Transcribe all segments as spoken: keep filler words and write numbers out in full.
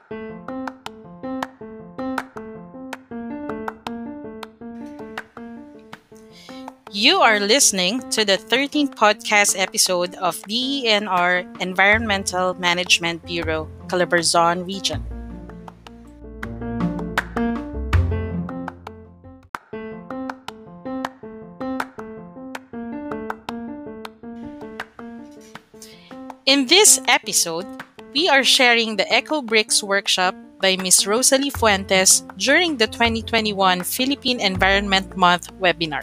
You are listening to the thirteenth podcast episode of D E N R Environmental Management Bureau, Calabarzon Region. In this episode, we are sharing the Eco Bricks workshop by Miz Rosalie Fuentes during the twenty twenty-one Philippine Environment Month webinar.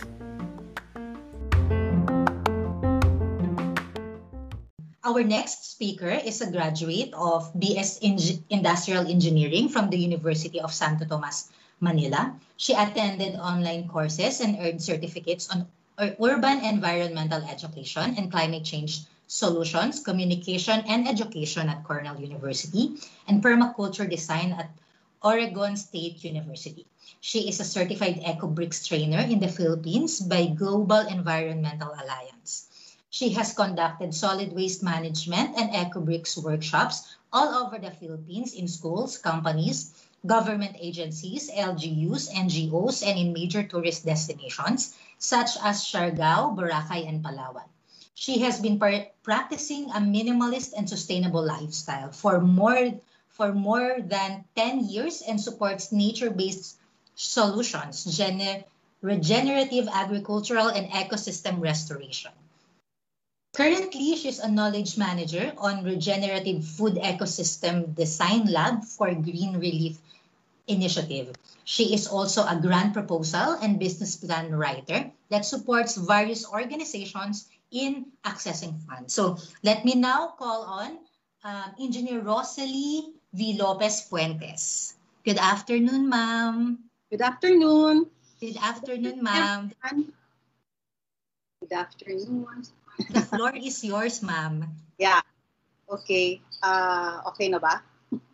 Our next speaker is a graduate of B S Eng- Industrial Engineering from the University of Santo Tomas, Manila. She attended online courses and earned certificates on ur- urban environmental education and climate change solutions, communication, and education at Cornell University, and permaculture design at Oregon State University. She is a certified EcoBricks trainer in the Philippines by Global Environmental Alliance. She has conducted solid waste management and EcoBricks workshops all over the Philippines in schools, companies, government agencies, L G Us, N G Os, and in major tourist destinations such as Siargao, Boracay, and Palawan. She has been par- practicing a minimalist and sustainable lifestyle for more for more than ten years and supports nature-based solutions, gene- regenerative agricultural and ecosystem restoration. Currently, she's a knowledge manager on Regenerative Food Ecosystem Design Lab for Green Relief Initiative. She is also a grant proposal and business plan writer that supports various organizations in accessing funds. So let me now call on um, Engineer Rosalie V. Lopez Fuentes. Good afternoon, ma'am. Good afternoon. Good afternoon, ma'am. Everyone. Good afternoon. The floor is yours, ma'am. Yeah. Okay. Uh, okay na ba?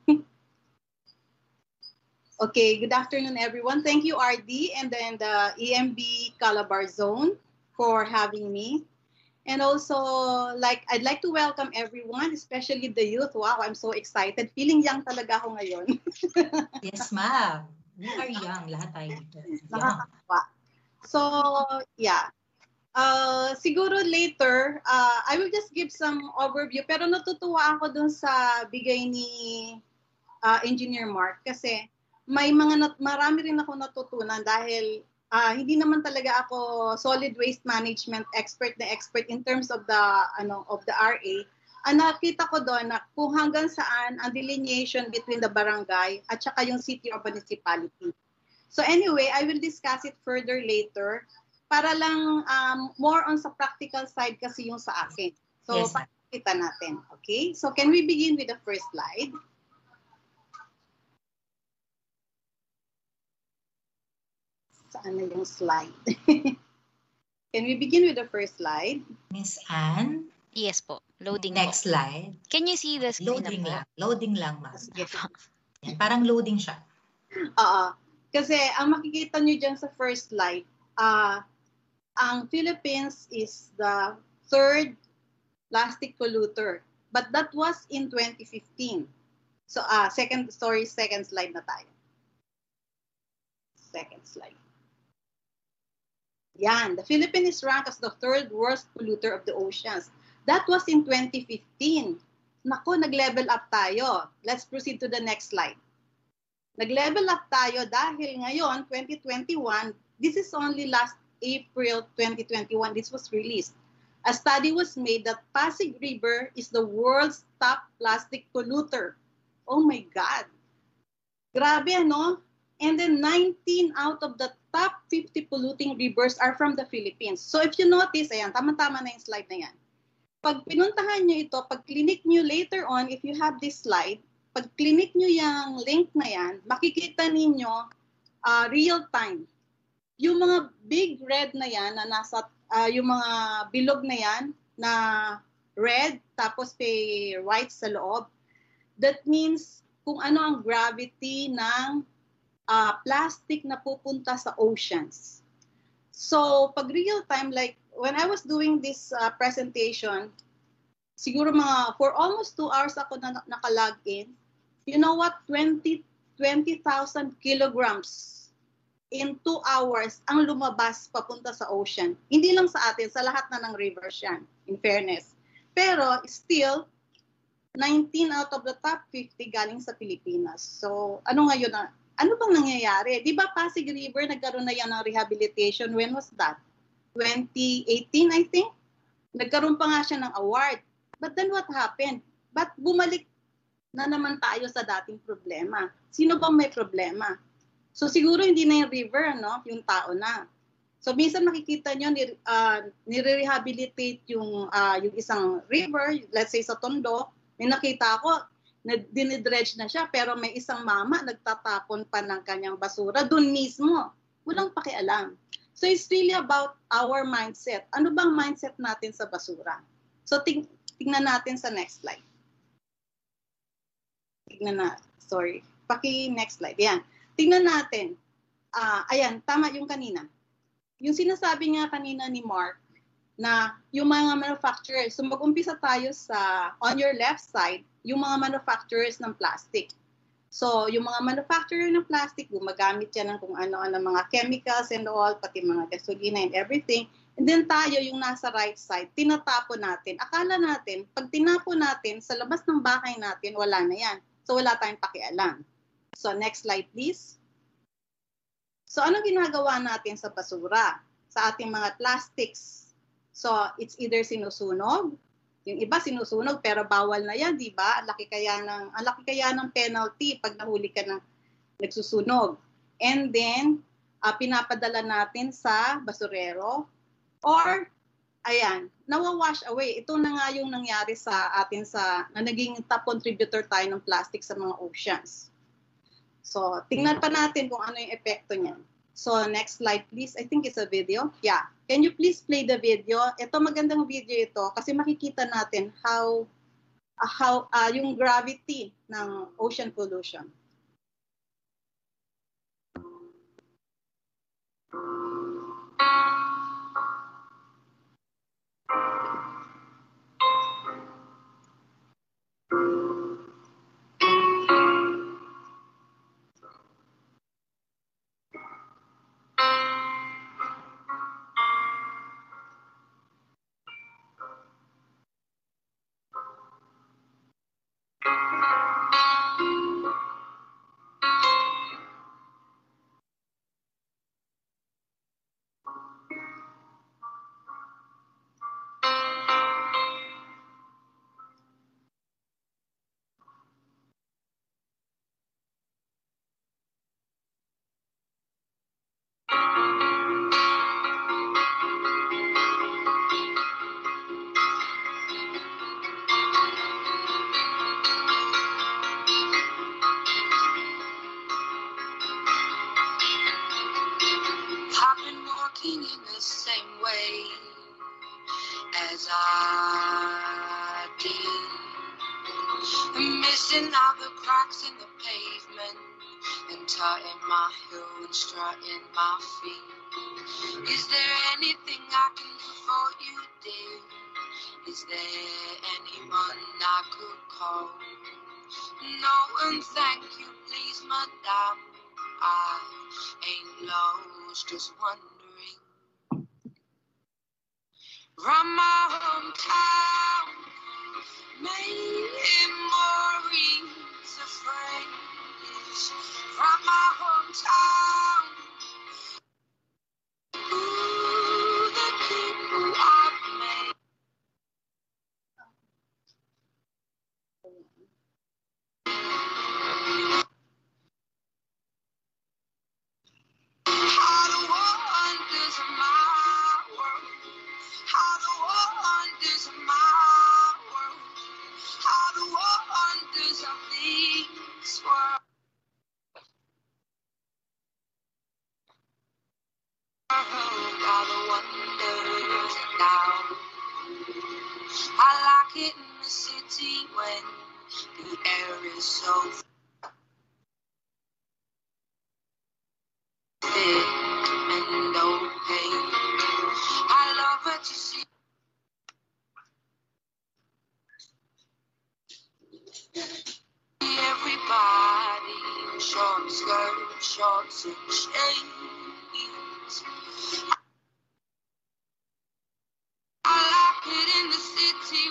Okay. Good afternoon, everyone. Thank you, R D, and then the E M B Calabarzon for having me. And also, like, I'd like to welcome everyone, especially the youth. Wow, I'm so excited. Feeling young talaga ako ngayon. Yes, ma'am. We are young. Lahat tayo dito. Young. Nakakatawa. So, yeah. Uh, siguro later, uh, I will just give some overview. Pero natutuwa ako dun sa bigay ni uh, Engineer Mark kasi may mga nat- marami rin ako natutunan dahil uh, hindi naman talaga ako solid waste management expert na expert in terms of the ano of the R A. Ang nakita ko doon na kung hanggang saan ang delineation between the barangay at saka yung city or municipality. So anyway, I will discuss it further later. Para lang um, more on sa practical side kasi yung sa akin. So, Yes, ma'am. pakita natin. Okay? So, can we begin with the first slide? Saan na yung slide? Can we begin with the first slide? Miss Anne, Yes po. Loading next po. slide. Can you see the screen Loading na po? lang. Loading lang, ma'am. Sige po. Yan, parang loading siya. Oo. Kasi ang makikita nyo dyan sa first slide, ah, uh, ang Philippines is the third plastic polluter. But that was in twenty fifteen. So, uh, second story, second slide na tayo. Second slide. Yan. The Philippines is ranked as the third worst polluter of the oceans. That was in twenty fifteen. Naku, nag-level up tayo. Let's proceed to the next slide. Nag-level up tayo dahil ngayon, twenty twenty-one, this is only last April twenty twenty-one, this was released. A study was made that Pasig River is the world's top plastic polluter. Oh my God. Grabe, ano? And then nineteen out of the top fifty polluting rivers are from the Philippines. So if you notice, ayan, tama-tama na yung slide na yan. Pag pinuntahan nyo ito, pag clinic nyo later on, if you have this slide, pag clinic nyo yung link na yan, makikita ninyo uh, real time. Yung mga big red na yan, na nasa, uh, yung mga bilog na yan, na red, tapos may white sa loob, that means kung ano ang gravity ng uh, plastic na pupunta sa oceans. So, pag real time, like when I was doing this uh, presentation, siguro mga, for almost two hours ako na nakalog in, You know what? twenty thousand kilograms in two hours ang lumabas papunta sa ocean. Hindi lang sa atin, sa lahat na ng rivers yan, in fairness. Pero still, nineteen out of the top fifty galing sa Pilipinas. So, ano ngayon na, ano bang nangyayari? Di ba Pasig River, nagkaroon na yan ng rehabilitation? When was that? twenty eighteen, I think? Nagkaroon pa nga siya ng award. But then what happened? Ba't bumalik na naman tayo sa dating problema? Sino bang may problema? So siguro hindi na yung river, no? Yung tao na. So minsan makikita nyo, nir, uh, nire-rehabilitate yung, uh, yung isang river, let's say sa Tondo, may nakita ako, na dinidredge na siya, pero may isang mama nagtatapon pa ng kanyang basura doon mismo. Walang pakialam. So it's really about our mindset. Ano bang mindset natin sa basura? So ting tingnan natin sa next slide. Tingnan na, sorry. Paki next slide. Yan. Tingnan natin. Uh, ayan, tama yung kanina. Yung sinasabi nga kanina ni Mark na yung mga manufacturers, so mag-umpisa tayo sa, on your left side, yung mga manufacturers ng plastic. So, yung mga manufacturer ng plastic, gumagamit yan ng kung ano-ano mga chemicals and all, pati mga gasolina and everything. And then tayo, yung nasa right side, tinatapon natin. Akala natin, pag tinapon natin, sa labas ng bahay natin, wala na yan. So, wala tayong pakialam. So, next slide, please. So, ano ginagawa natin sa basura? Sa ating mga plastics. So, it's either sinusunog. Yung iba sinusunog, pero bawal na yan, di ba? Ang laki kaya ng, ang laki kaya ng penalty pag nahuli ka ng nagsusunog. And then, uh, pinapadala natin sa basurero. Or, ayan, nawawash away. Ito na nga yung nangyari sa atin sa, na naging top contributor tayo ng plastic sa mga oceans. So, tingnan pa natin kung ano yung epekto niyan. So, next slide please. I think it's a video. Yeah. Can you please play the video? Ito, magandang video ito kasi makikita natin how, uh, how uh, yung gravity ng ocean pollution. As I did, missing all the cracks in the pavement, and tying my heel and strutting my feet. Is there anything I can do for you, dear? Is there anyone I could call? No, and thank you, please, madame. I ain't lost, just wondering. From my hometown, memories of friends. From my hometown, ooh, the people I've made. All the wonders of my world. All the wonders of my world, all the wonders of this world, all the wonders now. I like it in the city when the air is so thick and opaque. I love it to see everybody skirt, shorts, and shades. I like it in the city.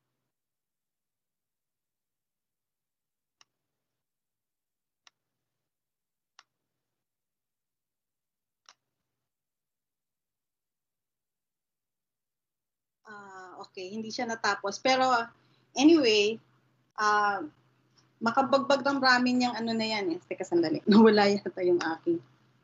Ah, okay, hindi siya natapos. Pero anyway, ah makabagbag ng ramen yung ano na yan eh. Teka sandali, nawala yata yung aking.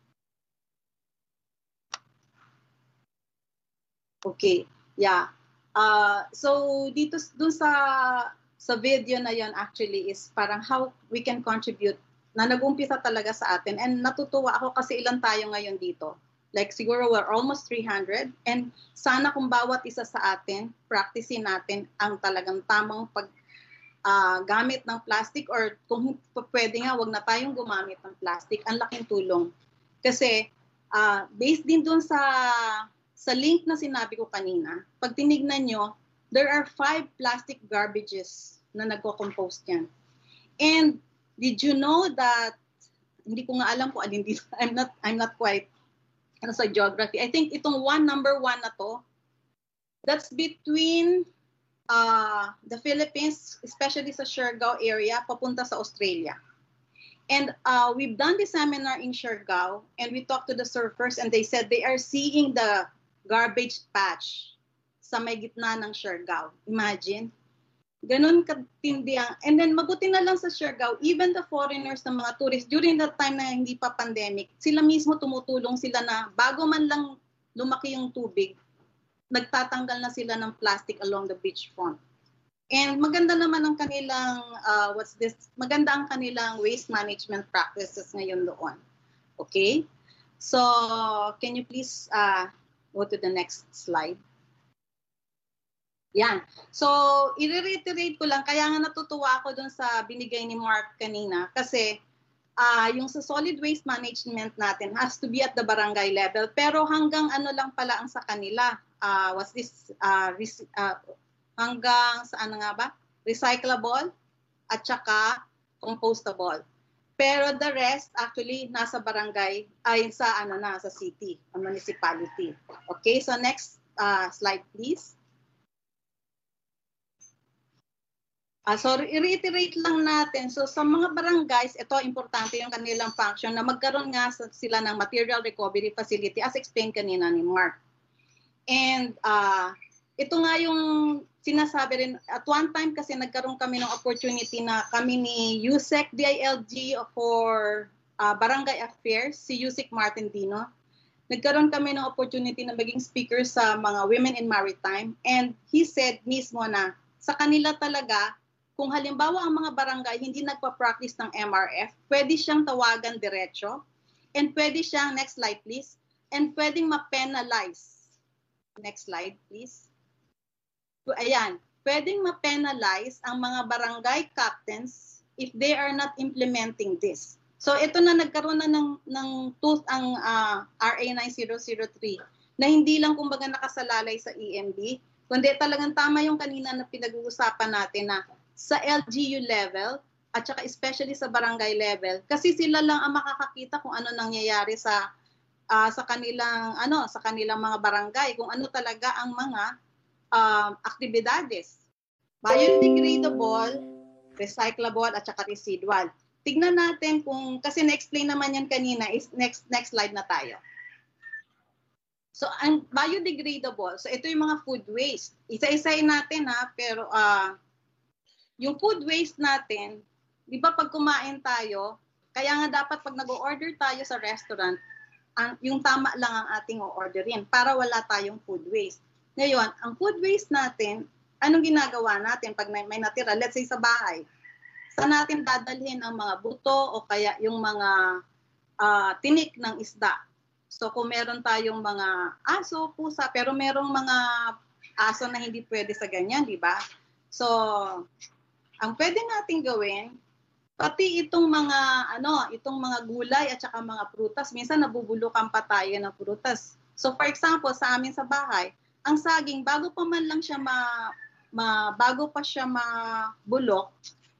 Okay, yeah. Uh, so dito dun sa sa video na yon actually is parang how we can contribute na nag-umpisa talaga sa atin, and natutuwa ako kasi ilan tayo ngayon dito. Like siguro we're almost three hundred, and sana kung bawat isa sa atin, practicein natin ang talagang tamang pag uh, gamit ng plastic, or kung pwede nga wag na tayong gumamit ng plastic. Ang laking tulong. Kasi uh, based din dun sa sa link na sinabi ko kanina, pag tinignan nyo, there are five plastic garbages na nagko-compost yan. And did you know that, hindi ko nga alam kung alin dito, I'm not, I'm not quite ano, sa geography. I think itong one, number one na to, that's between uh, the Philippines, especially sa Siargao area, papunta sa Australia. And uh, we've done the seminar in Siargao, and we talked to the surfers, and they said they are seeing the garbage patch sa may gitna ng Siargao. Imagine. Ganun katindi ang, and then mabuti na lang sa Siargao, even the foreigners na mga tourists, during that time na hindi pa pandemic, sila mismo tumutulong sila na bago man lang lumaki yung tubig, nagtatanggal na sila ng plastic along the beach front. And maganda naman ang kanilang, uh, what's this, maganda ang kanilang waste management practices ngayon doon. Okay? So, can you please uh, go to the next slide? Yan. So, i-reiterate ko lang, kaya nga natutuwa ako dun sa binigay ni Mark kanina kasi uh, yung sa solid waste management natin has to be at the barangay level, pero hanggang ano lang pala ang sa kanila, uh, what's this, uh, uh, hanggang saan nga ba? Recyclable at saka compostable. Pero the rest actually nasa barangay, ay sa ano na, sa city, municipality. Okay, so next uh, slide please. Uh, so, i-reiterate lang natin. So, sa mga barangays, ito, importante yung kanilang function na magkaroon nga sila ng material recovery facility as explained kanina ni Mark. And uh, ito nga yung sinasabi rin, at one time kasi nagkaroon kami ng opportunity na kami ni U S E C D I L G for uh, Barangay Affairs, si Yusek Martin Dino. Nagkaroon kami ng opportunity na maging speaker sa mga women in maritime, and he said mismo na sa kanila talaga, kung halimbawa ang mga barangay hindi nagpa-practice ng M R F, pwede siyang tawagan diretso, and pwede siyang, next slide please, and pwedeng ma-penalize. Next slide please. Ayan, pwedeng ma-penalize ang mga barangay captains if they are not implementing this. So ito na nagkaroon na ng, ng tooth ang uh, R A nine thousand three na hindi lang kumbaga nakasalalay sa E M B, kundi talagang tama yung kanina na pinag-uusapan natin na sa L G U level at saka especially sa barangay level, kasi sila lang ang makakakita kung ano nangyayari sa uh, sa kanilang ano sa kanilang mga barangay, kung ano talaga ang mga uh, aktibidades, biodegradable, recyclable at saka residual. Tignan natin kung, kasi na-explain naman yan kanina, is next next slide na tayo. So, ang biodegradable, so ito yung mga food waste. Isa-isayin natin ha, pero uh, yung food waste natin, di ba pag kumain tayo, kaya nga dapat pag nag-order tayo sa restaurant, ang, yung tama lang ang ating o-orderin para wala tayong food waste. Ngayon, ang food waste natin, anong ginagawa natin pag may, may natira, let's say sa bahay, saan natin dadalhin ang mga buto o kaya yung mga uh, tinik ng isda. So kung meron tayong mga aso, pusa, pero merong mga aso na hindi pwede sa ganyan, di ba? So, ang pwede nating gawin, pati itong mga ano, itong mga gulay at saka mga prutas, minsan nabubulukan pa tayo ng prutas. So for example, sa amin sa bahay, ang saging bago pa man lang siya ma, ma bago pa siya mabulok,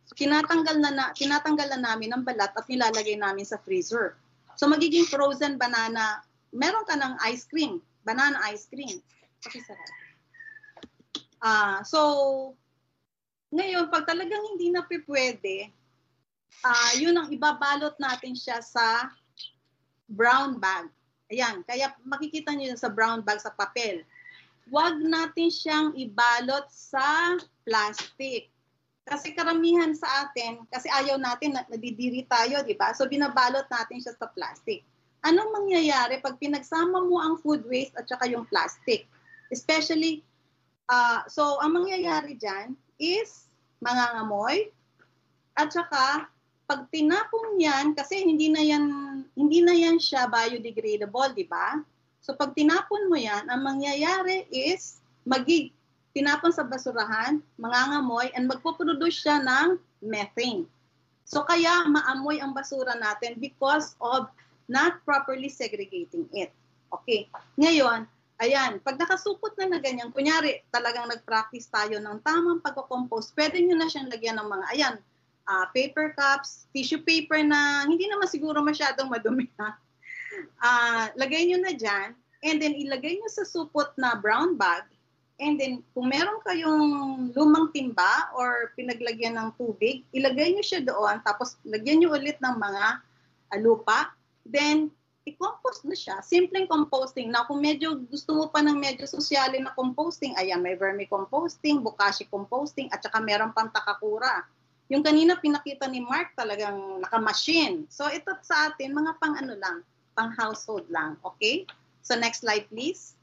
tinatanggal na, na tinatanggal na namin ang balat at nilalagay namin sa freezer. So magiging frozen banana, meron ka ng ice cream, banana ice cream. Pakisarap. Ah, so ngayon pag talagang hindi na pwede, ah, yun ang ibabalot natin siya sa brown bag. Ayan, kaya makikita niyo sa brown bag sa papel. Huwag natin siyang ibalot sa plastic. Kasi karamihan sa atin, kasi ayaw natin, nadidiri tayo, di ba? So binabalot natin siya sa plastic. Anong mangyayari pag pinagsama mo ang food waste at saka yung plastic? Especially, uh, so ang mangyayari dyan is mangangamoy at saka pag tinapon yan, kasi hindi na yan, hindi na yan siya biodegradable, di ba? So pag tinapon mo yan, ang mangyayari is magig tinapon sa basurahan, mangangamoy, and magpo-produce siya ng methane. So kaya maamoy ang basura natin because of not properly segregating it. Okay. Ngayon, ayan, pag nakasupot na na ganyan, kunyari talagang nag-practice tayo ng tamang pagko-compost, pwede nyo na siyang lagyan ng mga, ayan, uh, paper cups, tissue paper na hindi naman siguro masyadong madumi na. Uh, lagay nyo na dyan, and then ilagay nyo sa supot na brown bag, and then kung meron kayong lumang timba or pinaglagyan ng tubig, ilagay nyo siya doon, tapos lagyan nyo ulit ng mga uh, lupa, then i-compost na siya. Simpleng composting. Na kung medyo gusto mo pa ng medyo sosyalin na composting, ayan, may vermicomposting, bokashi composting, at saka meron pang takakura. Yung kanina pinakita ni Mark talagang naka-machine. So ito sa atin, mga pang ano lang, pang household lang. Okay? So next slide please.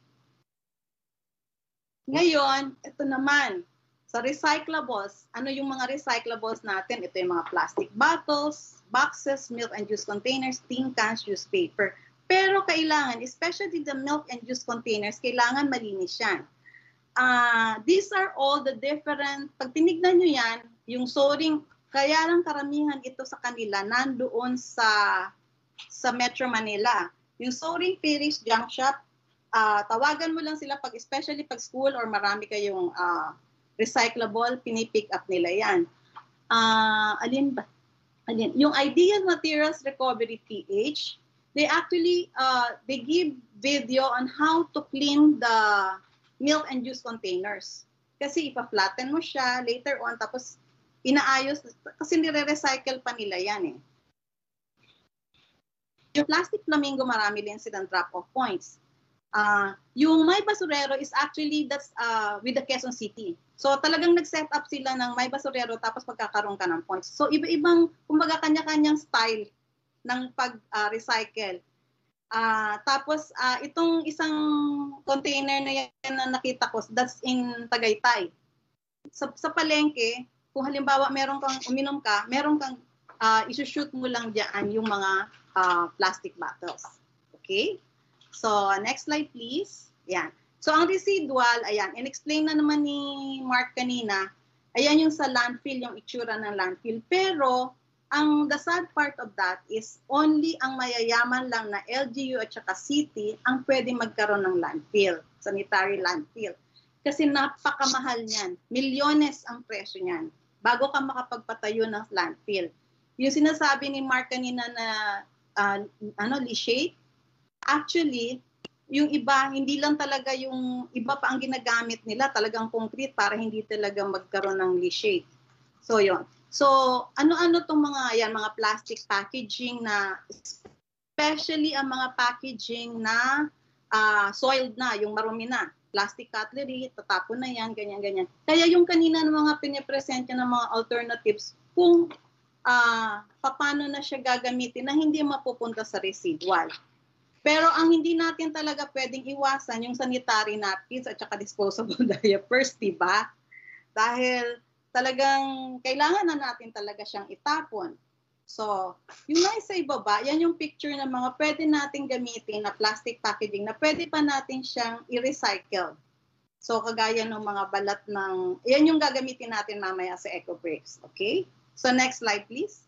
Ngayon, ito naman, sa recyclables, ano yung mga recyclables natin? Ito yung mga plastic bottles, boxes, milk and juice containers, tin cans, newspaper. Pero kailangan, especially the milk and juice containers, kailangan malinis yan. Uh, these are all the different, pag tinignan nyo yan, yung sorting, kaya lang karamihan ito sa kanila nandoon sa sa Metro Manila. Yung sorting Parish Junk Shop, uh, tawagan mo lang sila pag especially pag school or marami kayong uh, recyclable, pinipick up nila yan. Uh, alin ba? Alin? Yung Ideal Materials Recovery P H, they actually, uh, they give video on how to clean the milk and juice containers. Kasi ipa-flatten mo siya later on, tapos inaayos, kasi nire-recycle pa nila yan eh. Yung plastic flamingo, marami din silang drop-off points. Uh, yung My Basurero is actually, that's uh, with the Quezon City. So talagang nag-set up sila ng My Basurero, tapos pagkakaroon ka ng points. So iba-ibang, kumbaga kanya-kanyang style ng pag-recycle. Uh, tapos uh, itong isang container na yan na nakita ko, that's in Tagaytay. Sa, sa palengke, kung halimbawa meron kang uminom ka, meron kang uh, isushoot mo lang diyan yung mga uh, plastic bottles. Okay? So, next slide please. Ayan. So, ang residual, ayan, in-explain na naman ni Mark kanina, ayan yung sa landfill, yung itsura ng landfill. Pero, ang the sad part of that is only ang mayayaman lang na L G U at saka city ang pwede magkaroon ng landfill, sanitary landfill. Kasi napakamahal niyan. Milyones ang presyo niyan bago ka makapagpatayo ng landfill. Yung sinasabi ni Mark kanina na uh, ano, leachate, actually, yung iba, hindi lang talaga yung iba pa ang ginagamit nila, talagang concrete para hindi talaga magkaroon ng leachate. So, yun. So, ano-ano tong mga, yan, mga plastic packaging na, especially ang mga packaging na uh, soiled na, yung marumi na. Plastic cutlery, tatapon na yan, ganyan-ganyan. Kaya yung kanina ng mga pinipresent ng mga alternatives, kung uh, paano na siya gagamitin na hindi mapupunta sa residual. Pero ang hindi natin talaga pwedeng iwasan yung sanitary napkins at saka disposable diapers, diba? Dahil talagang kailangan na natin talaga siyang itapon. So, yung nasa ibaba, yan yung picture ng mga pwede natin gamitin na plastic packaging na pwede pa natin siyang i-recycle. So, kagaya ng mga balat ng, yan yung gagamitin natin mamaya sa EcoBricks. Okay? So, next slide please.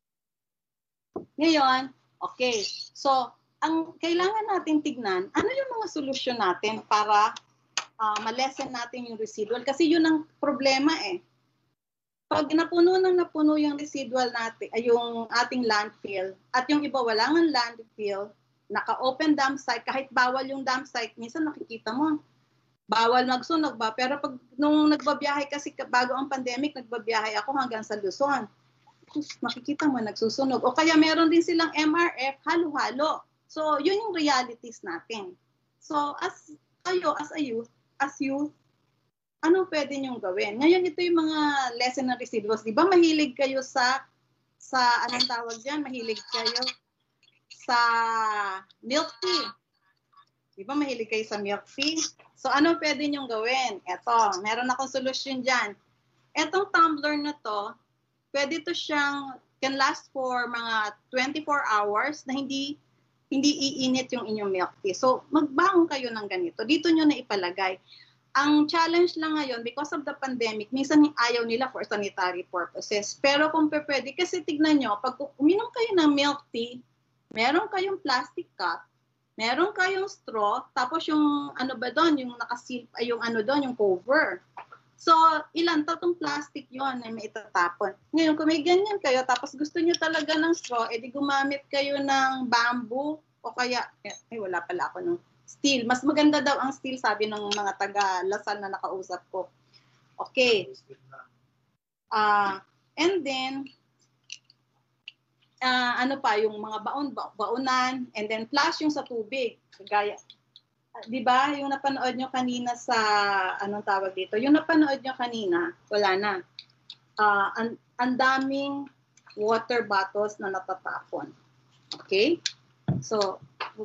Ngayon, okay. So, ang kailangan natin tignan, ano yung mga solusyon natin para uh, ma-lessen natin yung residual? Kasi yun ang problema eh. Pag napuno ng napuno yung residual natin, ay yung ating landfill, at yung iba wala ng landfill, naka-open dump site, kahit bawal yung dump site, minsan nakikita mo, bawal magsunog ba? Pero pag nung nagbabiyahe kasi bago ang pandemic, nagbabiyahe ako hanggang sa Luzon. Makikita mo nagsusunog. O kaya meron din silang M R F, halo-halo. So, yun yung realities natin. So, as kayo, as a youth, as youth, ano pwede niyong gawin? Ngayon, ito yung mga lesson ng residuals. Di ba mahilig kayo sa, sa anong tawag dyan? Mahilig kayo sa milk tea. Di ba mahilig kayo sa milk tea? So, ano pwede niyong gawin? Eto, meron akong solusyon dyan. Etong tumbler na to, pwede to siyang, can last for mga twenty-four hours na hindi hindi iinit yung inyong milk tea. So, magbaon kayo ng ganito. Dito nyo na ipalagay. Ang challenge lang ngayon, because of the pandemic, minsan ayaw nila for sanitary purposes. Pero kung pwede, kasi tignan nyo, pag uminom kayo ng milk tea, meron kayong plastic cup, meron kayong straw, tapos yung ano ba doon, yung nakasil, ay yung ano doon, yung cover. So, ilan tatong plastic yon na may itatapon. Ngayon, kung may ganyan kayo, tapos gusto nyo talaga ng straw, edi gumamit kayo ng bamboo, o kaya, eh, wala pala ako nung steel. Mas maganda daw ang steel, sabi ng mga taga-Lasal na nakausap ko. Okay. Uh, and then, uh, ano pa, yung mga baon, ba baonan, and then flash yung sa tubig. Gaya, di ba, yung napanood nyo kanina sa, anong tawag dito? Yung napanood nyo kanina, wala na. Uh, ang, ang daming water bottles na natatapon. Okay? So,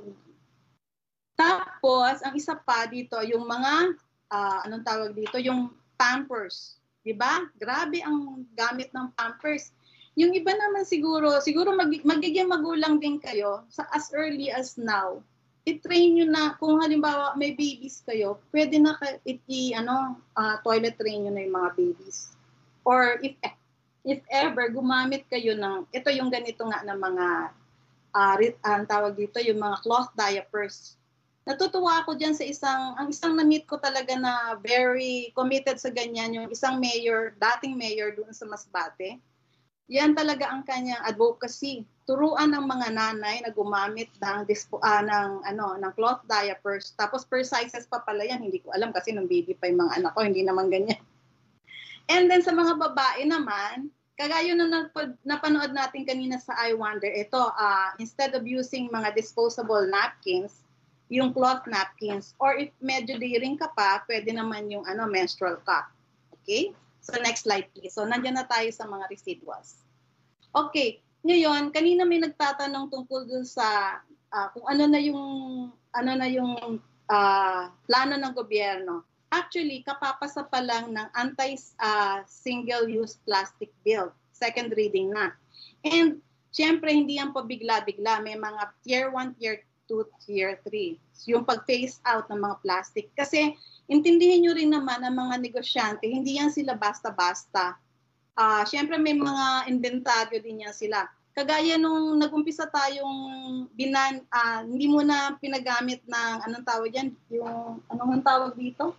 tapos, ang isa pa dito, yung mga, uh, anong tawag dito, yung Pampers. Diba? Grabe ang gamit ng Pampers. Yung iba naman siguro, siguro mag, magiging magulang din kayo, sa as early as now, i-train nyo na, kung halimbawa may babies kayo, pwede na i, ano, uh, toilet train nyo na yung mga babies. Or if, if ever, gumamit kayo ng, ito yung ganito nga na mga, uh, ang tawag dito, yung mga cloth diapers. Natutuwa ako dyan sa isang, ang isang na-meet ko talaga na very committed sa ganyan, yung isang mayor, dating mayor doon sa Masbate. Yan talaga ang kanyang advocacy. Turuan ng mga nanay na gumamit ng, dispo, ah, ng, ano, ng cloth diapers. Tapos per sizes pa pala yan. Hindi ko alam kasi nung baby pa yung mga anak ko, hindi naman ganyan. And then sa mga babae naman, kagaya na napanood natin kanina sa I Wonder, ito, uh, instead of using mga disposable napkins, yung cloth napkins, or if medyo daring ka pa, pwede naman yung ano, menstrual cup. Okay? So next slide please. So nandiyan na tayo sa mga residuals. Okay, ngayon, kanina may nagtatanong tungkol dun sa uh, kung ano na yung, ano na yung uh, plano ng gobyerno. Actually, kapapasa pa lang ng anti-single-use uh, plastic bill. Second reading na. And syempre, hindi yan pabigla-bigla. May mga tier one, tier two, tier three. Yung pag-phase out ng mga plastic. Kasi intindihin nyo rin naman ang mga negosyante, hindi yan sila basta-basta. Uh, Siyempre may mga inventaryo din yan sila. Kagaya nung nag-umpisa tayong binan, uh, hindi mo na pinagamit ng, anong tawag yan? Yung, anong tawag dito?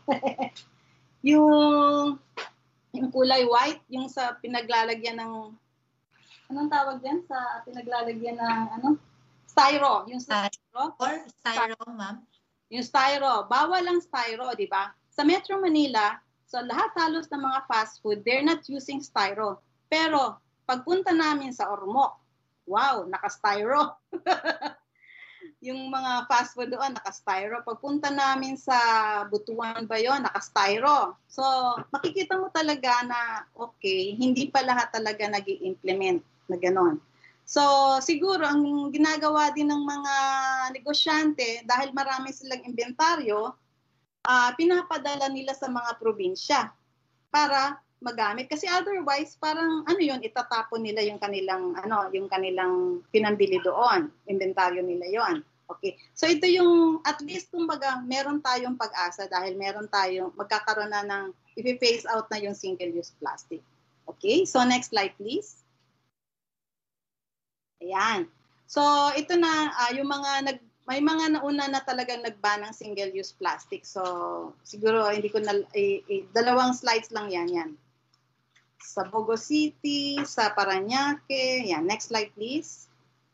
yung, yung kulay white, yung sa pinaglalagyan ng, anong tawag yan? Sa pinaglalagyan ng, ano? Styro. Yung styro. Or styro, ma'am. Yung styro, bawal ang styro, di ba? Sa Metro Manila, so lahat halos ng mga fast food, they're not using styro. Pero pagpunta namin sa Ormoc, wow, naka-styro. Yung mga fast food doon, naka-styro. Pagpunta namin sa Butuan ba yun, naka-styro. So makikita mo talaga na, okay, hindi pa lahat talaga nag-i-implement na gano'n. So, siguro, ang ginagawa din ng mga negosyante, dahil marami silang inventaryo, uh, pinapadala nila sa mga probinsya para magamit. Kasi otherwise, parang ano yun, itatapon nila yung kanilang, ano, yung kanilang pinambili doon. Inventaryo nila yon. Okay. So, ito yung, at least, kumbaga, meron tayong pag-asa dahil meron tayong, magkakaroon na ng, i-phase out na yung single-use plastic. Okay. So, next slide, please. Ayan. So, ito na, uh, yung mga, nag, may mga nauna na talagang nag-ban ng single-use plastic. So, siguro, hindi ko na, eh, eh, dalawang slides lang yan, yan. sa Bogo City, sa Parañaque. Yan, next slide please.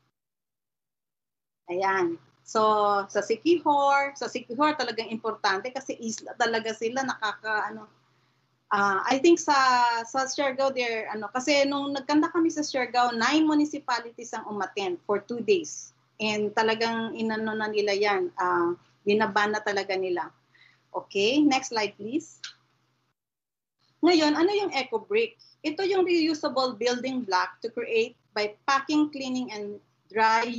Ayan. So, sa Siquijor, sa Siquijor talagang importante kasi isla talaga sila, nakaka, ano, uh, I think sa sa Siargao there, ano, kasi nung nagkanta kami sa Siargao, nine municipalities ang umattend for two days. And talagang inano na nila yan, uh, binaban na talaga nila. Okay, next slide please. Ngayon, ano yung eco-brick? Ito yung reusable building block to create by packing, cleaning, and dry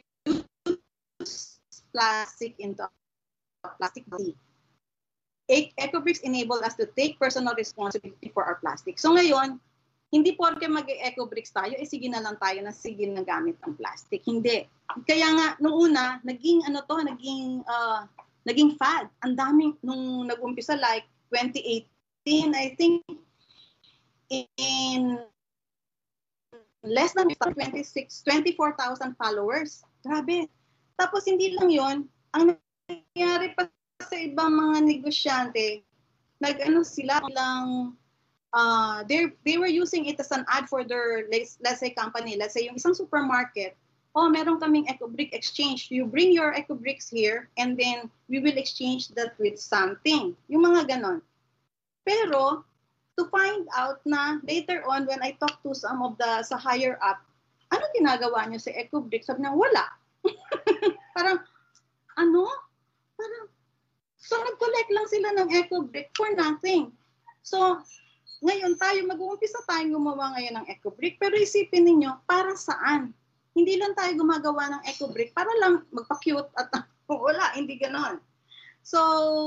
plastic into a plastic bag. Eco-bricks enable us to take personal responsibility for our plastic. So ngayon, hindi porke mag-eco-bricks tayo, eh sige na lang tayo na sige na gamit ang plastic. Hindi. Kaya nga, nung una, naging ano to, naging, uh, naging fad. Ang daming, nung nag-umpisa like twenty eighteen, I think, in less than twenty-six, twenty-four thousand followers. Grabe. Tapos hindi lang yon, ang nangyari pa sa ibang mga negosyante, nag-ano sila lang, uh, they they were using it as an ad for their, let's, let's say, company. Let's say, yung isang supermarket, oh, meron kaming eco-brick exchange. You bring your eco-bricks here, and then we will exchange that with something. Yung mga ganon. Pero, to find out na later on, when I talk to some of the, sa higher up, ano ginagawa nyo sa eco-brick? Sabi na, wala. Parang, ano? Parang, so nag-collect lang sila ng eco-brick for nothing. So, ngayon tayo, mag-uumpisa tayong gumawa ngayon ng eco-brick, pero isipin ninyo, para saan? Hindi lang tayo gumagawa ng eco-brick para lang magpa-cute at wala, hindi ganon. So,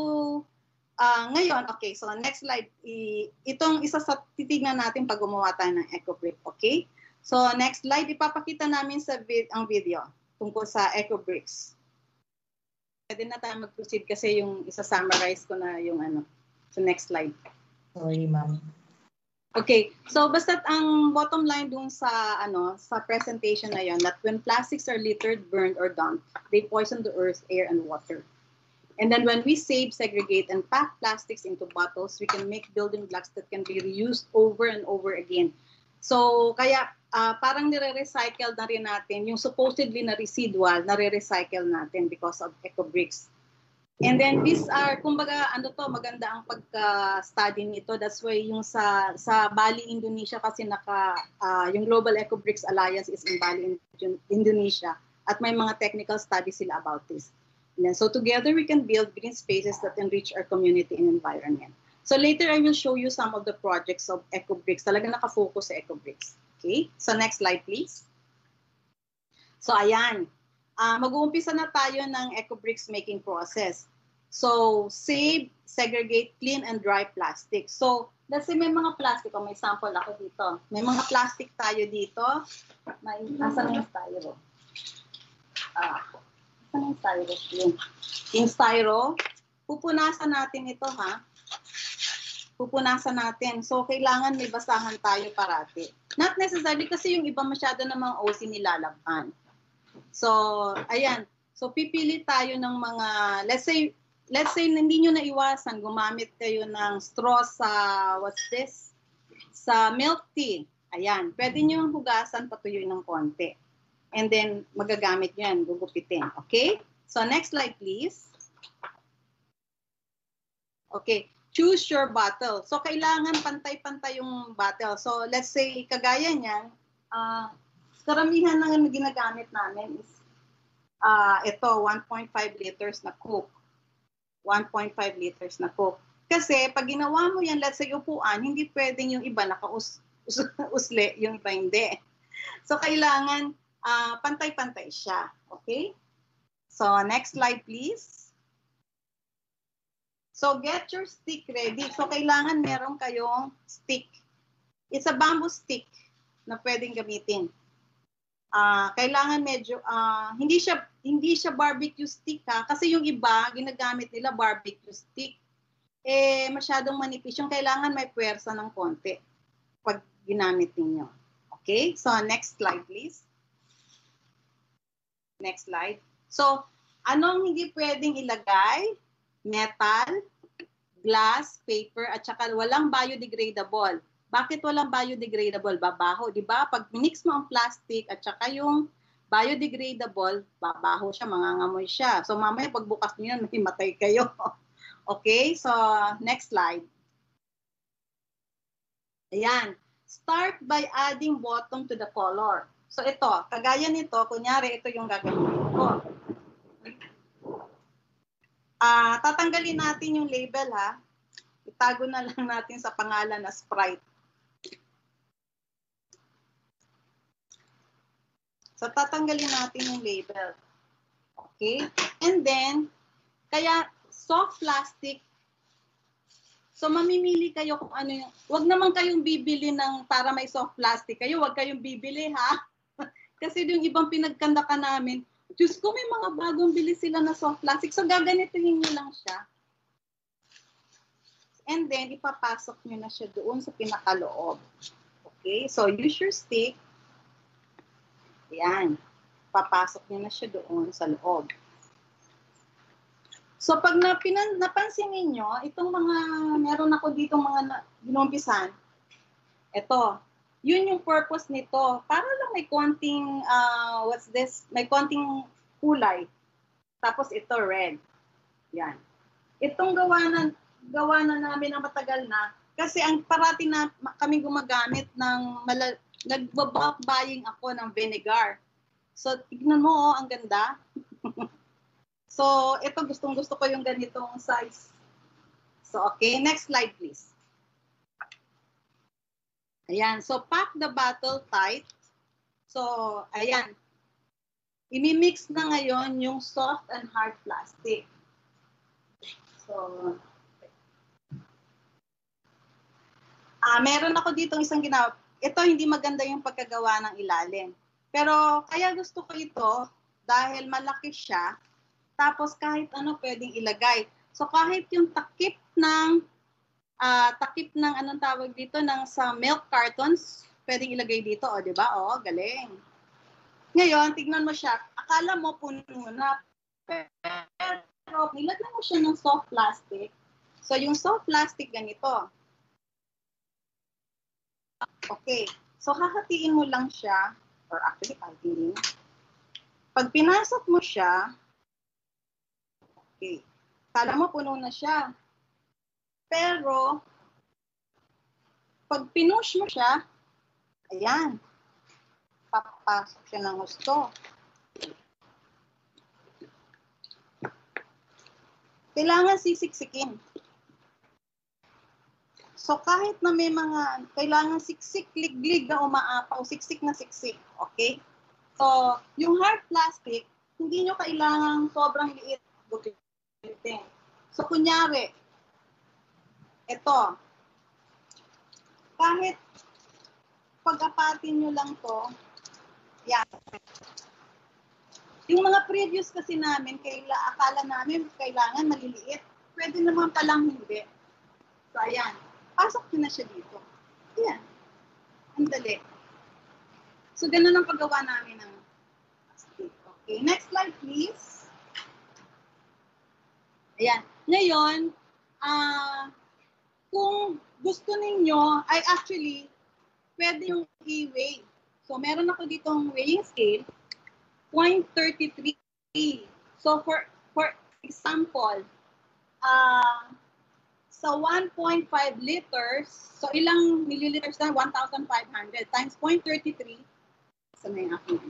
uh, ngayon, okay, so next slide, I, itong isa sa titignan natin pag gumawa tayo ng eco-brick, okay? So, next slide, ipapakita namin sa vid ang video tungkol sa eco-bricks. Pwede na tayo mag-proceed kasi yung isa-summarize ko na yung ano. So, next slide. Sorry, ma'am. Okay, so basta ang bottom line dun sa ano sa presentation na yon, that when plastics are littered, burned, or dumped, they poison the earth, air, and water. And then when we save, segregate, and pack plastics into bottles, we can make building blocks that can be reused over and over again. So, kaya uh, parang nire-recycle na rin natin yung supposedly na residual, nare-recycle natin because of eco-bricks. And then these are, kumbaga, ano to, maganda ang pagka-study nito. That's why yung sa sa Bali, Indonesia, kasi naka, uh, yung Global Eco-Bricks Alliance is in Bali, Indonesia. At may mga technical studies sila about this. And then, so together we can build green spaces that enrich our community and environment. So later I will show you some of the projects of eco-bricks. Talagang nakafocus sa eco-bricks. Okay? So next slide please. So ayan. Uh, mag-uumpisa na tayo ng eco-bricks making process. So save, segregate, clean, and dry plastic. So let's say may mga plastic. O may sample ako dito. May mga plastic tayo dito. May, asan yung styro? Ah, asan yung styro? Yung, yung styro. Pupunasan natin ito ha. Pupunasan natin. So, kailangan may basahan tayo parati. Not necessarily kasi yung iba masyado ng mga O C nilalaban. So, ayan. So, pipili tayo ng mga, let's say, let's say, hindi nyo naiwasan, gumamit kayo ng straw sa, what's this? Sa milk tea. Ayan. Pwede nyo hugasan, patuyuin ng konti. And then, magagamit nyo yan, gugupitin. Okay? So, next slide, please. Okay. Choose your bottle. So, kailangan pantay-pantay yung bottle. So, let's say, kagaya niyan, uh, karamihan na ginagamit namin is uh, ito, one point five liters na Coke. one point five liters na Coke. Kasi, pag ginawa mo yan, let's say, upuan, hindi pwedeng yung iba naka-usle, yung iba hindi. So, kailangan uh, pantay-pantay siya. Okay? So, next slide, please. So, get your stick ready. So, kailangan meron kayong stick. It's a bamboo stick na pwedeng gamitin. Uh, kailangan medyo, uh, hindi siya hindi siya barbecue stick ha. Kasi yung iba, ginagamit nila barbecue stick. Eh, masyadong manipis. Yung kailangan may puwersa ng konti pag ginamit ninyo. Okay? So, next slide, please. Next slide. So, anong hindi pwedeng ilagay? Metal, glass, paper, at saka walang biodegradable. Bakit walang biodegradable? Babaho, di ba? Pag mix mo ang plastic at saka yung biodegradable, babaho siya, mangangamoy siya. So mamaya pagbukas niyo yan, mahimatay kayo. Okay, so next slide. Ayan. Start by adding bottom to the color. So ito, kagaya nito, kunyari ito yung gagawin ko. Ah, tatanggalin natin yung label ha. Itago na lang natin sa pangalan na Sprite. So, tatanggalin natin yung label. Okay? And then, kaya soft plastic. So, mamimili kayo kung ano yung, wag naman kayong bibili ng para may soft plastic kayo, wag kayong bibili ha. Kasi yung ibang pinagkanda ka namin, Diyos ko, may mga bagong bili sila na soft plastic. So, gaganituhin nyo lang siya. And then, ipapasok nyo na siya doon sa pinakaloob. Okay? So, use your stick. Ayan. Papasok niya na siya doon sa loob. So, pag na, pinan, napansin ninyo, itong mga, meron ako dito mga na, ginumpisan, ito, yun yung purpose nito. Para lang may konting, uh, what's this? May konting kulay. Tapos ito, red. Yan. Itong gawa na, gawa na namin na matagal na, kasi ang parati na kami gumagamit ng malal nag-bulk buying ako ng vinegar. So, tignan mo, oh, ang ganda. So, ito, gustong-gusto ko yung ganitong size. So, okay. Next slide, please. Ayan. So, pack the bottle tight. So, ayan. Imimix na ngayon yung soft and hard plastic. So, ah, meron ako dito isang ginawa. Ito, hindi maganda yung pagkagawa ng ilalim. Pero kaya gusto ko ito dahil malaki siya. Tapos kahit ano pwedeng ilagay. So kahit yung takip ng, uh, takip ng anong tawag dito, ng sa milk cartons, pwedeng ilagay dito. O, di ba? O, galing. Ngayon, tignan mo siya. Akala mo puno na. Pero nilagyan mo siya ng soft plastic. So yung soft plastic ganito. Okay. So, hahatiin mo lang siya, or actually, hahatiin. Pag pinasok mo siya, okay, kala mo puno na siya. Pero, pag pinush mo siya, ayan, papasok siya ng gusto. Kailangan sisiksikin. So kahit na may mga kailangan siksik, liglig na umaapaw, siksik na siksik, okay? So yung hard plastic, hindi nyo kailangan sobrang liit. So kunyari, ito, kahit pag-apatin nyo lang to, yan. Yung mga previous kasi namin, kaila, akala namin kailangan maliliit. Pwede naman palang hindi. So ayan. Pasok nyo na siya dito. Ayan. Ang dali. So, ganun ang paggawa namin ng plastic. Okay. Next slide, please. Ayan. Ngayon, uh, kung gusto ninyo, ay actually, pwede yung i-weigh. So, meron ako ditong weighing scale, zero point three three. So, for, for example, ah, uh, sa one point five liters, so ilang milliliters na? one thousand five hundred times zero point three three. Sa may akin.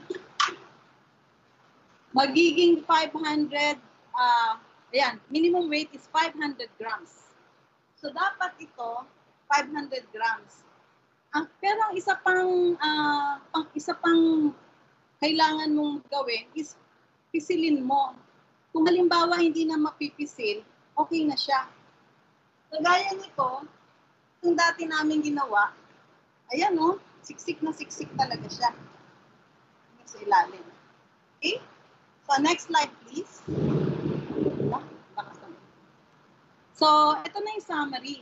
Magiging five hundred, uh, ayan, minimum weight is five hundred grams. So dapat ito, five hundred grams. Ang, pero ang isa pang, uh, ang isa pang kailangan mong gawin is pisilin mo. Kung halimbawa hindi na mapipisil, okay na siya. Kagaya nito, yung dati namin ginawa, ayan o, oh, siksik na siksik talaga siya. Sa ilalim. Okay? So, next slide please. So, ito na yung summary.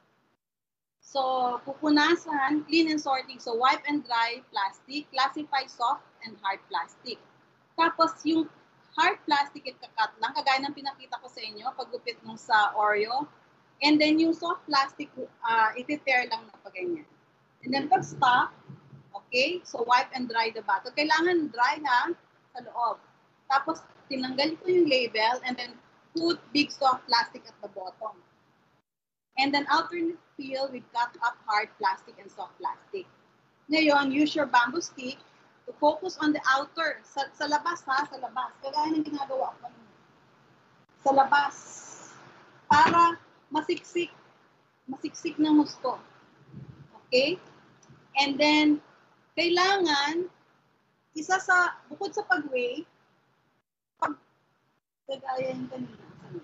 So, pupunasan, clean and sorting. So, wipe and dry plastic, classify soft and hard plastic. Tapos, yung hard plastic, ikakat lang, kagaya ng pinakita ko sa inyo, paggupit nung sa Oreo. And then yung soft plastic, uh, iti-tear lang na pa ganyan. And then pag stop, okay, so wipe and dry the bottle. Kailangan dry ha, sa loob. Tapos tinanggal ko yung label and then put big soft plastic at the bottom. And then alternate peel with cut up hard plastic and soft plastic. Ngayon, use your bamboo stick to focus on the outer. Sa, sa labas ha, sa labas. Kagaya ng ginagawa ko. Sa labas. Para masiksik. Masiksik ng gusto. Okay? And then, kailangan, isa sa, bukod sa pag-weigh, pag, kagaya yung kanina,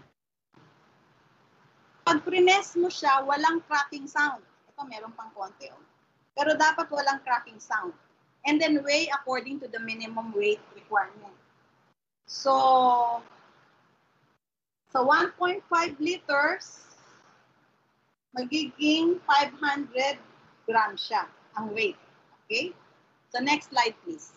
pag prines mo siya, walang cracking sound. Ito, meron pang konti. Oh. Pero dapat walang cracking sound. And then weigh according to the minimum weight requirement. So, sa one point five liters, magiging five hundred grams siya ang weight. Okay? So, next slide, please.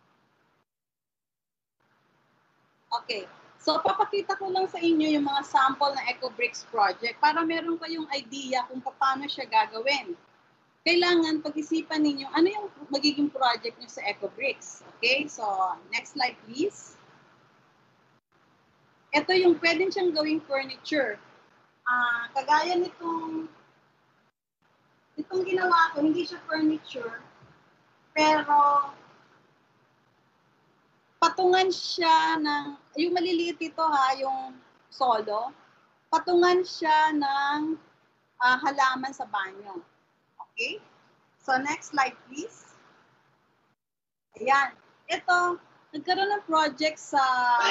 Okay. So, papakita ko lang sa inyo yung mga sample ng EcoBricks project para meron kayong idea kung paano siya gagawin. Kailangan pag-isipan ninyo ano yung magiging project nyo sa EcoBricks. Okay? So, next slide, please. Ito yung pwedeng siyang gawing furniture. Uh, kagaya nitong itong ginawa ko, hindi siya furniture, pero patungan siya ng, yung maliliit ito ha, yung solo, patungan siya ng uh, halaman sa banyo. Okay? So, next slide, please. Ayan. Ito, nagkaroon ng project sa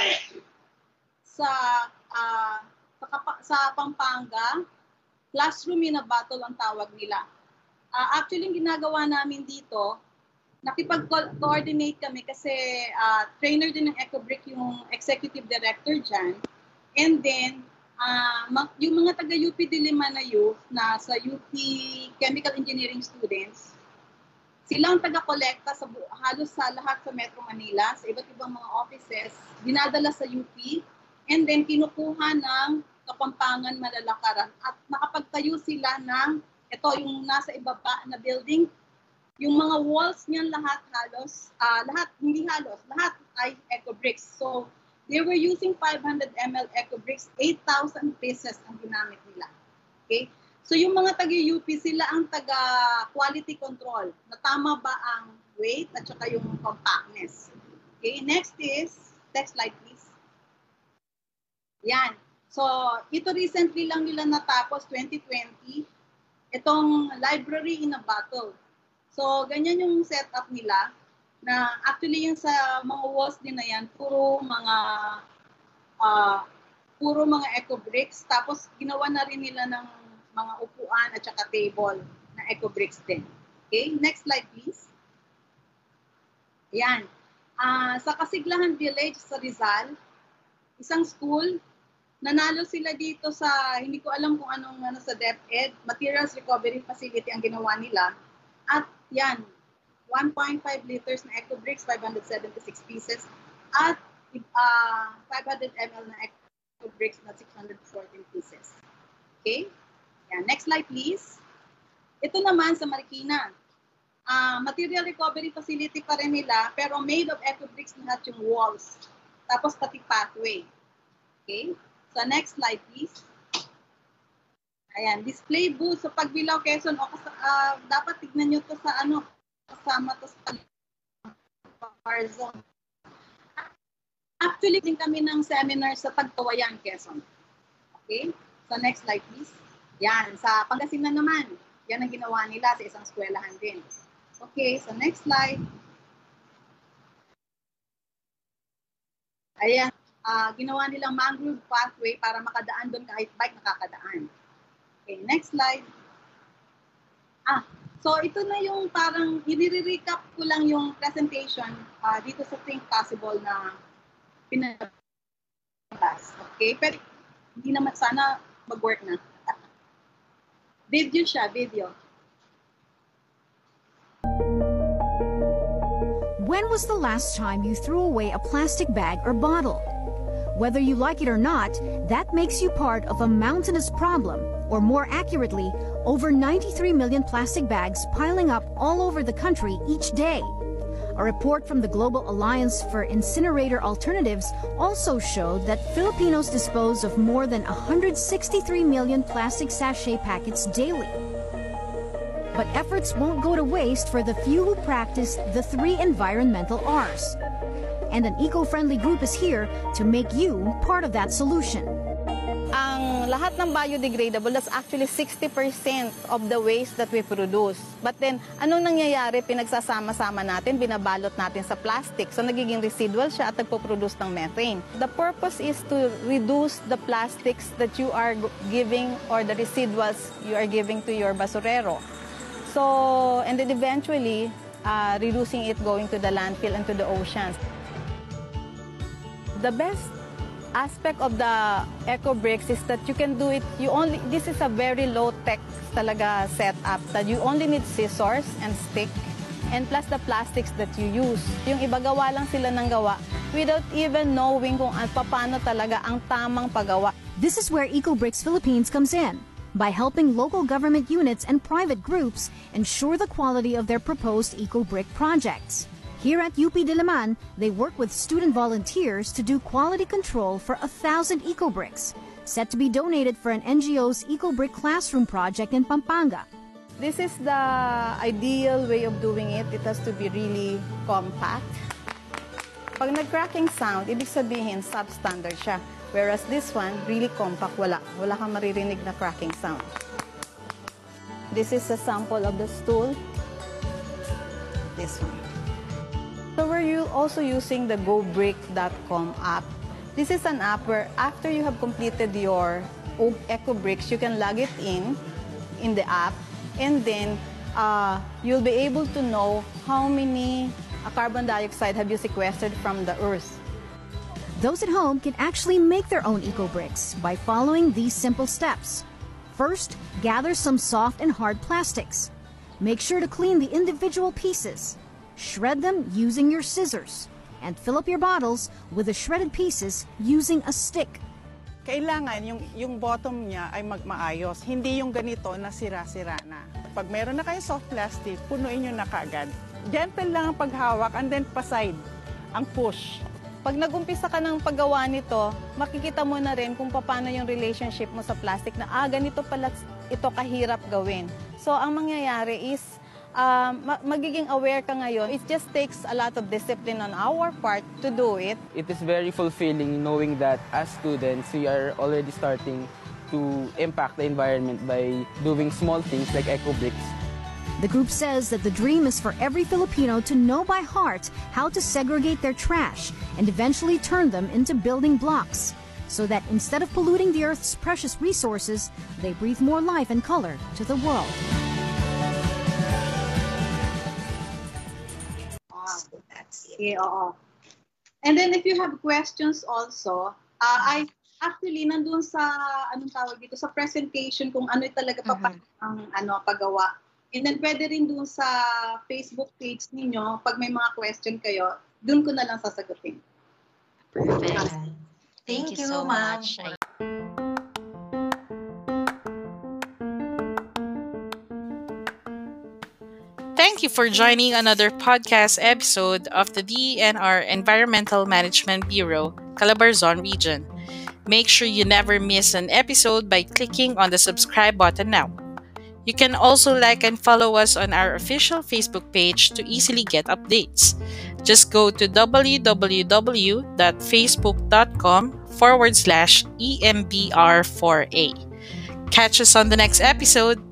sa uh, sa, sa Pampanga. Classroom in a bottle ang tawag nila. Uh, actually, yung ginagawa namin dito, nakipag-coordinate kami kasi uh, trainer din ng EcoBrick yung executive director dyan. And then, uh, yung mga taga-U P Diliman na youth na sa U P Chemical Engineering students, silang taga-kolekta sa halos sa lahat sa Metro Manila, sa iba't ibang mga offices, dinadala sa U P, and then kinukuha ng Kapampangan, Malalakaran, at nakapagtayo sila ng, ito yung nasa ibaba na building, yung mga walls niyan lahat halos, uh, lahat, hindi halos, lahat ay EcoBricks. So, they were using five hundred milliliters EcoBricks, eight thousand pieces ang ginamit nila. Okay? So, yung mga taga-U P, sila ang taga-quality control, na tama ba ang weight at saka yung compactness. Okay? Next is, next slide please. Yan. So, ito recently lang nila natapos, twenty twenty, itong library in a bottle. So, ganyan yung setup nila na actually yung sa mga walls din na yan, puro mga uh, puro mga EcoBricks. Tapos, ginawa na rin nila ng mga upuan at saka table na EcoBricks din. Okay, next slide please. Ayan. Uh, sa Kasiglahan Village sa Rizal, isang school, nanalo sila dito sa, hindi ko alam kung anong ano, sa DepEd, Materials Recovery Facility ang ginawa nila. At yan, one point five liters na EcoBricks, five hundred seventy-six pieces, at uh, five hundred milliliters na EcoBricks na six hundred fourteen pieces. Okay? Yan. Next slide, please. Ito naman sa Marikina. Uh, material recovery facility pa rin nila, pero made of EcoBricks lahat yung walls. Tapos pati pathway. Okay? So, next slide, please. Ayan, display booth sa Pagbilao, Quezon. O, uh, dapat tignan nyo to sa ano, kasama to sa bar zone. Actually, din kami ng seminar sa Pagtawayan, Quezon. Okay? So, next slide, please. Yan, sa Pangasinan naman. Yan ang ginawa nila sa isang eskwelahan din. Okay, so next slide. Ayan. Uh, ginawa nilang mangrove pathway para makadaan doon kahit bike nakakadaan. Okay, next slide. Ah, so ito na yung parang i-recap ko lang yung presentation uh, dito sa Think Possible na pinabas. Okay, pero hindi naman sana mag-work na. Video siya, video. When was the last time you threw away a plastic bag or bottle? Whether you like it or not, that makes you part of a mountainous problem, or more accurately, over ninety-three million plastic bags piling up all over the country each day. A report from the Global Alliance for Incinerator Alternatives also showed that Filipinos dispose of more than one hundred sixty-three million plastic sachet packets daily. But efforts won't go to waste for the few who practice the three environmental R's. And an eco-friendly group is here to make you part of that solution. Ang lahat ng biodegradable, that's actually sixty percent of the waste that we produce. But then, anong nangyayari? Pinagsasama-sama natin, binabalot natin sa plastic. So, nagiging residual siya at nagpo-produce ng methane. The purpose is to reduce the plastics that you are giving or the residuals you are giving to your basurero. So, and then eventually, uh, reducing it going to the landfill and to the oceans. The best aspect of the Eco Bricks is that you can do it, you only, this is a very low-tech talaga setup, that you only need scissors and stick, and plus the plastics that you use. Yung iba gawa lang sila ng gawa without even knowing kung paano talaga ang tamang paggawa. This is where Eco Bricks Philippines comes in, by helping local government units and private groups ensure the quality of their proposed Eco Brick projects. Here at U P Diliman, they work with student volunteers to do quality control for a thousand Eco Bricks, set to be donated for an N G O's Eco Brick classroom project in Pampanga. This is the ideal way of doing it. It has to be really compact. Pag nag-cracking sound, ibig sabihin substandard siya. Whereas this one, really compact, wala. Wala kang maririnig na cracking sound. This is a sample of the stool. This one. So we're also using the go brick dot com app. This is an app where after you have completed your Eco Bricks, you can log it in, in the app, and then uh, you'll be able to know how many uh, carbon dioxide have you sequestered from the earth. Those at home can actually make their own Eco Bricks by following these simple steps. First, gather some soft and hard plastics. Make sure to clean the individual pieces. Shred them using your scissors, and fill up your bottles with the shredded pieces using a stick. Kailangan yung, yung bottom niya ay magmaayos, hindi yung ganito na sira-sira na. Pag meron na kayong soft plastic, punuin nyo na kaagad. Gentle lang ang paghawak and then paside ang push. Pag nag-umpisa ka ng paggawa nito, makikita mo na rin kung paano yung relationship mo sa plastic na ah, ganito pala ito kahirap gawin. So ang mangyayari is, Uh, magiging aware ka ngayon. It just takes a lot of discipline on our part to do it. It is very fulfilling knowing that as students, we are already starting to impact the environment by doing small things like Eco Bricks. The group says that the dream is for every Filipino to know by heart how to segregate their trash and eventually turn them into building blocks, so that instead of polluting the Earth's precious resources, they breathe more life and color to the world. Okay, oo. And then if you have questions also, uh, I actually nandun sa anong tawag dito sa presentation kung ano talaga pa uh-huh. ang ano paggawa. And then pwede rin dun sa Facebook page ninyo pag may mga question kayo, dun ko na lang sasagutin. Perfect. Okay. Thank, Thank you you, so ma'am. much. Thank you for joining another podcast episode of the D E N R Environmental Management Bureau, Calabarzon Region. Make sure you never miss an episode by clicking on the subscribe button now. You can also like and follow us on our official Facebook page to easily get updates. Just go to www.facebook.com forward slash EMBR4A. Catch us on the next episode.